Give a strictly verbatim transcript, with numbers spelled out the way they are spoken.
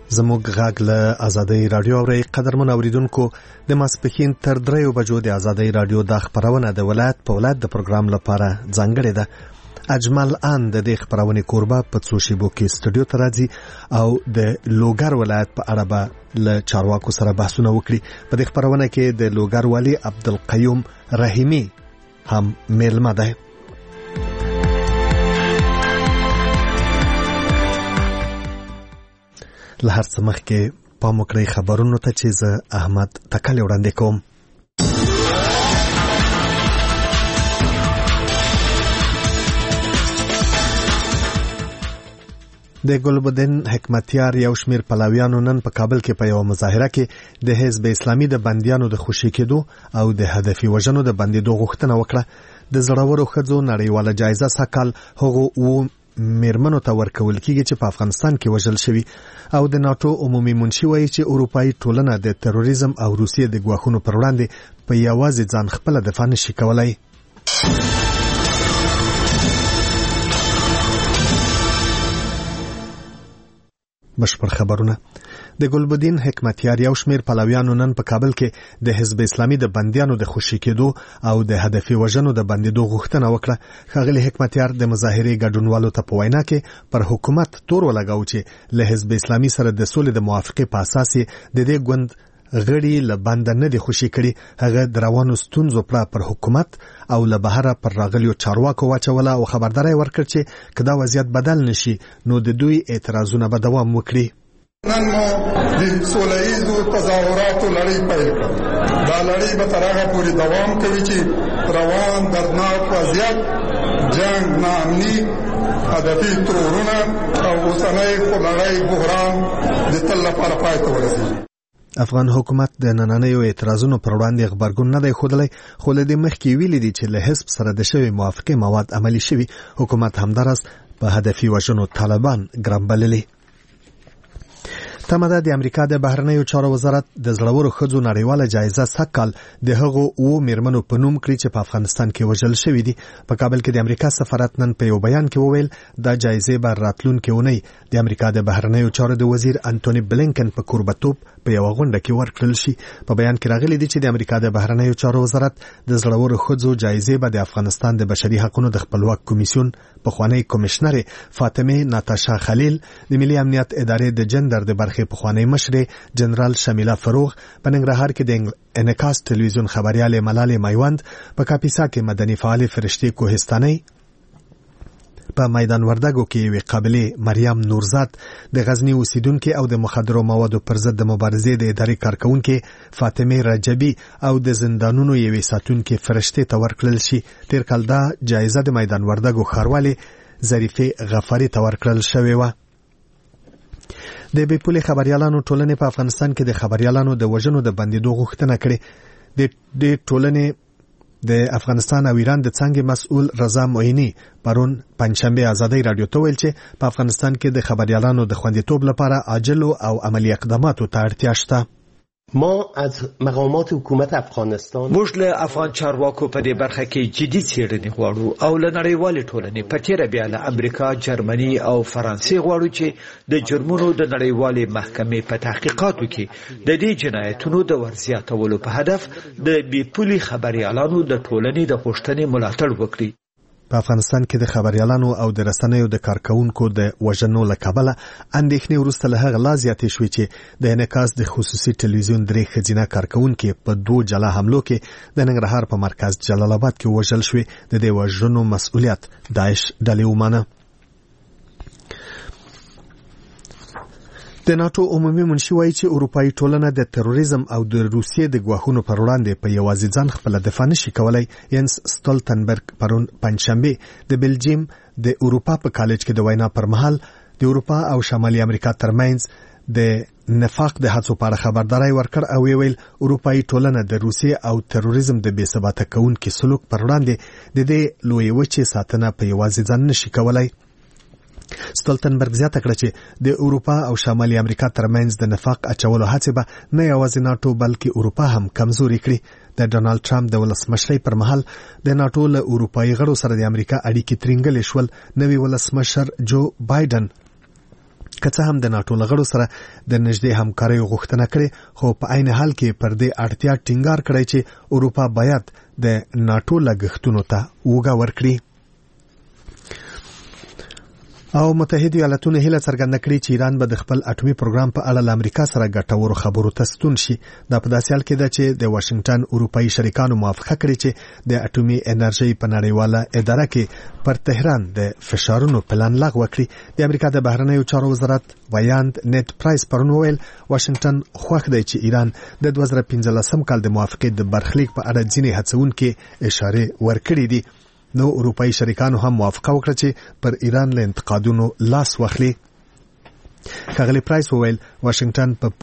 زموږ غږ له آزادۍ رادیو اوري. قدرمن اوریدونکو، د ماسپښین تر دریو بجو د آزادۍ رادیو د خبرونه د ولایت په ولایت د پروګرام لپاره ځانګړې ده. اجمل ان د دې خبرونه کوربه په څو شیبو کې استودیو ته راځي او د لوګر ولایت په اړه به له چارواکو سره بحثونه وکړي. په دې خبرونه کې د لوګر والي عبدالقیوم رحیمی هم میلمه ده. له هر څه مخکې پام وکړئ خبرونو ته چې زه احمد تکل وړاندې کوم. د ګلبدین حکمتیار یو شمیر پلاویانو نن په کابل کې په یو مظاهره کې د حزب اسلامي د بندیانو د خوشي کېدو او د هدفي وژنو د بندیدو غوښتنه وکړه. د زړورو ښځو نړیواله جایزه سکال هغو و میرمنو ته ورکول کیږي چې په افغانستان کې وژل شوي او د ناتو عمومي منشي وایي چې اروپایي ټولنه د تروریزم او روسیې د ګواښونو پر وړاندې په یوازې ځان خپل دفاع نشي کولای. بشپړ خبرونه. د ګلبدین حکمتیار یو شمیر پلاویانو نن په کابل کې د حزب اسلامي د بندیانو د خوشي کېدو او د هدفي وژنو د بندیدو غوښتنه وکړه. ښاغلي حکمتیار د مظاهرې ګډونوالو ته په وینا کې پر حکومت تور ولګاو چې له حزب اسلامي سره د سولې د موافقې په اساس د دې ګوند غړي له بند نه دي خوشي کړي. هغه د روانو ستونزو پر حکومت او له بهره پر راغلیو چارواکو واچوله او خبرداري ورکړ چې کدا وضعیت بدل نشي نو د دوی اعتراضونه به دوام وکړي. نن مو د سوله‌ایزو تظاهراتو لړۍ پیل کړه. دا لړۍ به تر هغه پورې دوام کوي چې روان دردناک وضعیت، جنگ، ناامني، هدفي ترورونه او اوسنی خونړی بحران د تل لپاره پای ته ورسېږي. افغان حکومت د نننیو اعتراضونو پر وړاندې غبرګون نه دی ښودلی، خو له دې مخکې ویلي دي چې له حزب سره د شوې موافقې مواد عملي شوي. حکومت همداراز په هدفي وژنو طالبان ګرم بللي. تمه ده د امریکا د بهرنیو چارو وزارت د زړورو ښځو نړیواله جایزه سږکال د هغو اوو میرمنو په نوم کړي چې په افغانستان کې وژل شوي دي. په کابل کې د امریکا سفارت نن په یو بیان کې وویل دا جایزې به راتلونکې اونۍ د امریکا د بهرنیو چارو د وزیر انټونی بلینکن په کوربتوب په یو غونډه کې ورکړل شي. په بیان کې راغلي دي چې د امریکا د بهرنیو چارو وزارت د زړورو ښځو جایزې به د افغانستان د بشري حقوقو د خپلواک کمیسیون پخوانی کمشنر فاطمه ناتاشا خلیل، د ملي امنیت ادارې د جندر د برخې پخوانی مشر جنرال شمیله فروغ، په ننګرهار کې د انعکاس ټلویزیون خبرياله ملالۍ میوند، په کاپیسا کې مدني فعال فرشتي کوهستاني، په میدان وردګو کې یوې قابلې مریم نورزاد، د غزنی اوسیدونکو او د مخدرو موادو پر ضد د مبارزې د ادارې کارکونکو فاطمه رجبی او د زندانونو یوې ساتونکو فرشتي ته ورکړل شي. تیر کال دا جایزه د میدان وردګو ښاروالې ظریفه غفاری ته ورکړل شوې و. د بې پولې خبريالانو ټولنې په افغانستان کې د خبريالانو د وژنو د بندیدو غوښتنه کړې. د ټولنې د افغانستان او ایران د څنګه مسؤل رضا معینی پرون پنځشنبه آزادۍ رادیو ته ویل چې په افغانستان کې د خبريالانو د خوندیتوب لپاره عاجل او عملی اقداماتو ته اړتیا شته. ما از مقامات حکومت افغانستان موږ له افغان چارواکو په دې برخه کې جدي څېړنې غواړو او له نړیوالې ټولنې په تیره بیا له امریکا، جرمني او فرانسې غواړو چې د جرمونو د نړیوالې محکمې په تحقیقاتو کې د دې جنایتونو د ورزیاتولو په هدف د بې پولې خبريالانو د ټولنې د غوښتنې ملاتړ وکړي. په افغانستان کې د خبريالانو او د رسنیو د کارکونکو د وژنو له کبله اندېښنې وروسته له هغه لا زیاتې شوې چې د انعکاس د خصوصي ټلویزیون درې ښځینه کارکونکو په دوه جلا حملو کې د ننګرهار په مرکز جلال آباد کې وژل شوې. د دې وژنو مسؤلیت داعش ډلې ومانه. د ناتو عمومي منشي وایي چې اروپایي ټولنه د تروریزم او د روسیې د ګواښونو پر وړاندې په یوازې ځان خپل دفاع نشي کولای. ینس ستولتنبرګ پرون پنځشنبه د بلجیم د اروپا په کالج کې د وینا پر مهال د اروپا او شمالي امریکا ترمنځ د نفاق د هڅو په اړه خبرداري ورکړ او ویل اروپایي ټولنه د روسیې او تروریزم د بې ثباته کوونکو سلوک پر وړاندې د دې لوی وچې ساتنه په یوازې ځان نشي کولای. ستولتنبرګ زیاته کړه چې د اروپا او شمالي امریکا ترمنځ د نفاق اچولو هڅې به نه یوازې ناتو بلکې اروپا هم کمزوري کړي. د ډونالد ټرمپ د ولسمشرۍ پر مهال د ناتو له اروپایي غړو سره د امریکا اړیکې ترنګلې شول. نوی ولسمشر جو بایدن که څه هم د ناتو لغړو سره د نږدې همکارۍ غوښتنه کړې خو په عین حال کې پر دې اړتیا ټینګار کړی چې اروپا باید د ناتو لګښتونو ته اوږه ورکړي. او متحده ایالاتونه هیله څرګنده کړې چې ایران به د خپل اټومي پروګرام په اړه له امریکا سره ګټورو خبرو ته ستون شي. دا په داسې حال کې ده چې د واشنگټن اروپایي شریکانو موافقه کړې چې د اټومي انرژي په نړیواله اداره کې پر تهران د فشارونو پلان لغوه کړي. د امریکا د بهرنیو چارو وزارت ویاند نیټ پرایس پرون وویل واشنگټن خوښ دی چې ایران د دوه زره پنځلسم کال د موافقې د برخلیک په اړه ځینې هڅونکې اشارې ورکړې دي. نو اروپایي شریکانو هم موافقه وکړه چې پر ایران له انتقادونو لاس واخلي. ښاغلی پرایس وویل واشنگټن په